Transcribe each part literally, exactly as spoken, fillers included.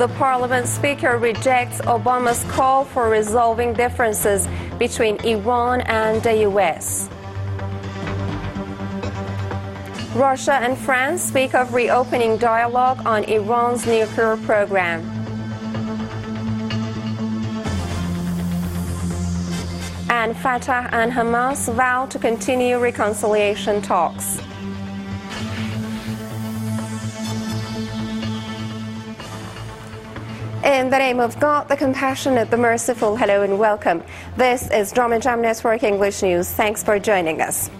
The Parliament Speaker rejects Obama's call for resolving differences between Iran and the U S. Russia and France speak of reopening dialogue on Iran's nuclear program. And Fatah and Hamas vow to continue reconciliation talks. In the name of God, the compassionate, the merciful, hello and welcome. This is Drama Jam Network English News. Thanks for joining us.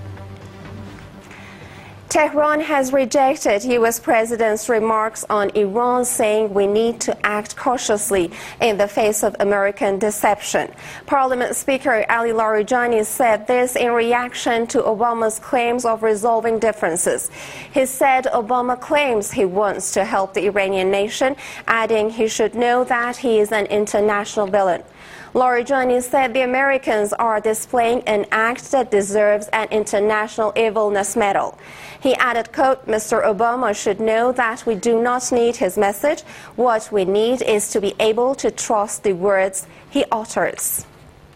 Tehran has rejected U S President's remarks on Iran, saying we need to act cautiously in the face of American deception. Parliament Speaker Ali Larijani said this in reaction to Obama's claims of resolving differences. He said Obama claims he wants to help the Iranian nation, adding he should know that he is an international villain. Larijani said the Americans are displaying an act that deserves an international evilness medal. He added, quote, Mister Obama should know that we do not need his message. What we need is to be able to trust the words he utters.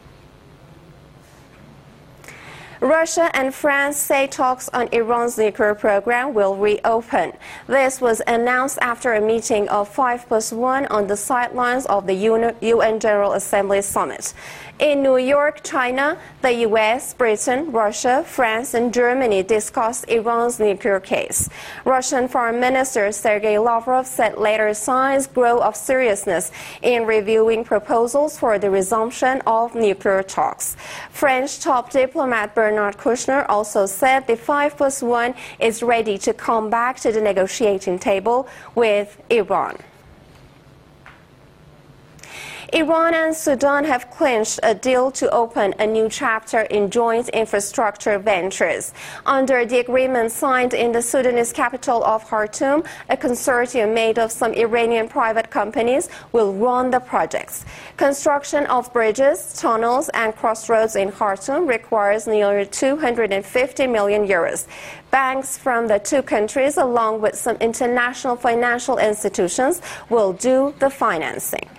Russia and France say talks on Iran's nuclear program will reopen. This was announced after a meeting of five plus one on the sidelines of the U N General Assembly summit. In New York, China, the U S, Britain, Russia, France, and Germany discussed Iran's nuclear case. Russian Foreign Minister Sergei Lavrov said later signs grow of seriousness in reviewing proposals for the resumption of nuclear talks. French top diplomat Bernard Kouchner also said the five plus one is ready to come back to the negotiating table with Iran. Iran and Sudan have clinched a deal to open a new chapter in joint infrastructure ventures. Under the agreement signed in the Sudanese capital of Khartoum, a consortium made of some Iranian private companies will run the projects. Construction of bridges, tunnels, and crossroads in Khartoum requires nearly two hundred fifty million euros. Banks from the two countries, along with some international financial institutions, will do the financing.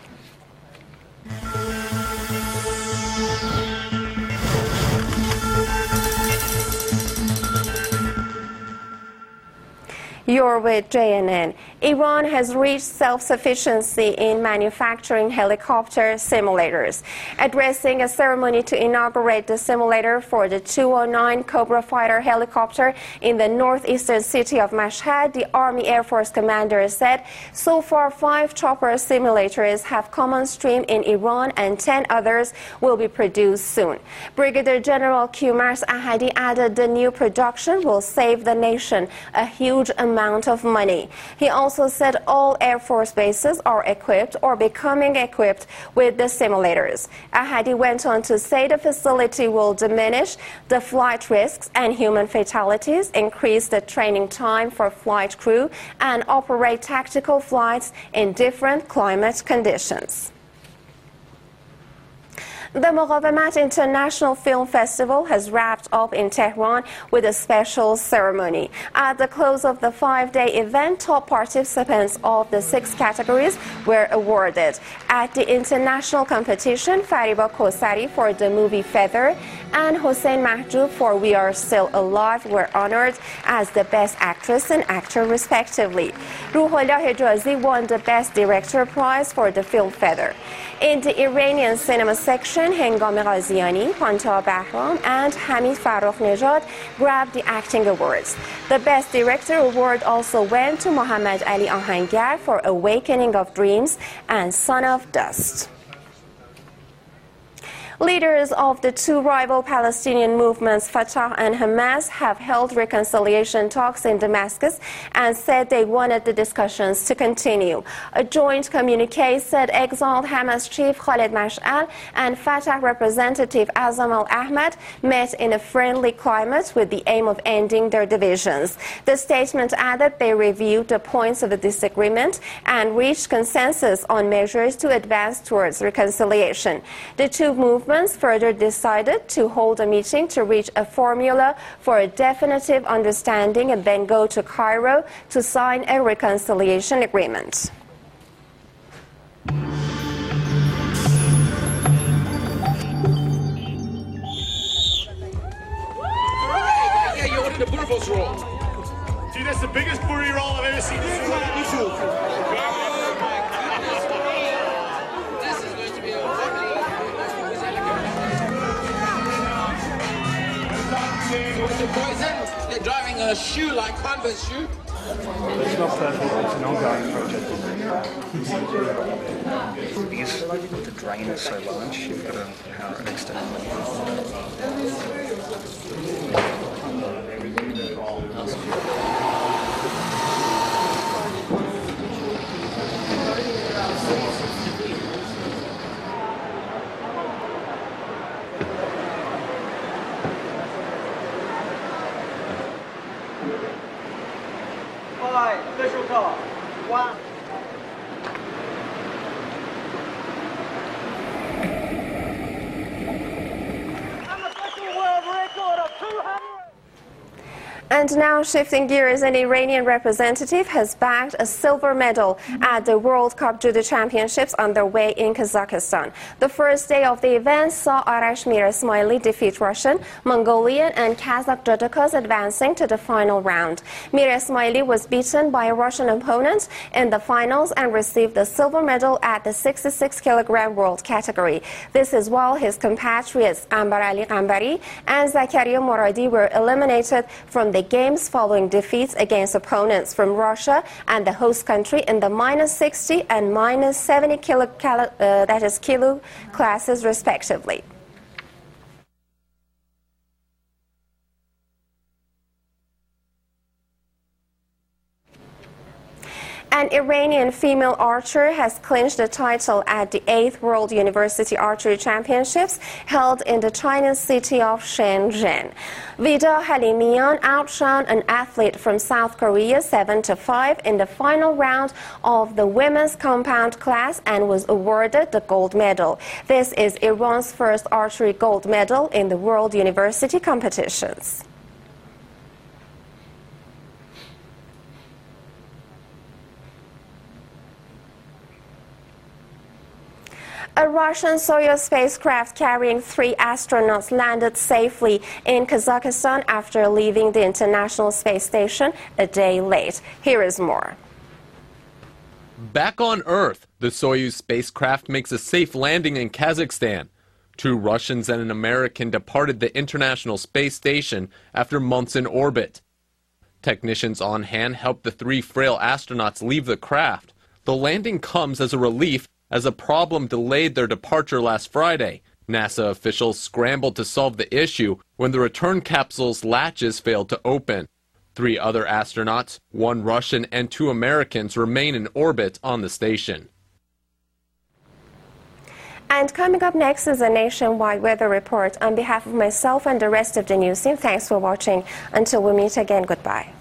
You're with J N N. Iran has reached self-sufficiency in manufacturing helicopter simulators. Addressing a ceremony to inaugurate the simulator for the two oh nine Cobra fighter helicopter in the northeastern city of Mashhad, the Army Air Force commander said, so far five chopper simulators have come on stream in Iran and ten others will be produced soon. Brigadier General Qamar Ahadi added the new production will save the nation a huge amount amount of money. He also said all Air Force bases are equipped or becoming equipped with the simulators. Ahadi went on to say the facility will diminish the flight risks and human fatalities, increase the training time for flight crew, and operate tactical flights in different climate conditions. The Muqawamat International Film Festival has wrapped up in Tehran with a special ceremony. At the close of the five-day event, top participants of the six categories were awarded. At the international competition, Fariba Kosari for the movie Feather and Hossein Mahjoub for We Are Still Alive were honored as the Best Actress and Actor respectively. Ruhollah Hijazi won the Best Director prize for the film Feather. In the Iranian cinema section, Hengam Ghaziani, Panta Bahram, and Hamid Farrokhnejad grabbed the acting awards. The Best Director award also went to Mohammad Ali Ahangar for Awakening of Dreams and Son of Dust. Leaders of the two rival Palestinian movements, Fatah and Hamas, have held reconciliation talks in Damascus and said they wanted the discussions to continue. A joint communique said exiled Hamas chief Khaled Mash'al and Fatah representative Azam al-Ahmad met in a friendly climate with the aim of ending their divisions. The statement added they reviewed the points of the disagreement and reached consensus on measures to advance towards reconciliation. The two movements further decided to hold a meeting to reach a formula for a definitive understanding and then go to Cairo to sign a reconciliation agreement. They're driving a shoe like Converse shoe. It's not perfect, it's an ongoing project. Because the drain is so large, you've got to power it externally. Official call. One. An official world record of two hundred. And now shifting gears, an Iranian representative has bagged a silver medal at the World Cup Judo Championships underway in Kazakhstan. The first day of the event saw Arash Miresmaili defeat Russian, Mongolian and Kazakh judokas advancing to the final round. Miresmaili was beaten by a Russian opponent in the finals and received the silver medal at the sixty-six kilogram world category. This is while his compatriots Ambar Ali Qambari and Zakaria Moradi were eliminated from the games following defeats against opponents from Russia and the host country in the minus sixty and minus seventy kilo, uh, that is kilo classes respectively. An Iranian female archer has clinched the title at the eighth World University Archery Championships held in the Chinese city of Shenzhen. Vida Halimian outshone an athlete from South Korea seven to five in the final round of the women's compound class and was awarded the gold medal. This is Iran's first archery gold medal in the World University competitions. A Russian Soyuz spacecraft carrying three astronauts landed safely in Kazakhstan after leaving the International Space Station a day late. Here is more. Back on Earth, the Soyuz spacecraft makes a safe landing in Kazakhstan. Two Russians and an American departed the International Space Station after months in orbit. Technicians on hand helped the three frail astronauts leave the craft. The landing comes as a relief as a problem delayed their departure last Friday. NASA officials scrambled to solve the issue when the return capsule's latches failed to open. Three other astronauts, one Russian and two Americans, remain in orbit on the station. And coming up next is a nationwide weather report. On behalf of myself and the rest of the news team, thanks for watching. Until we meet again, goodbye.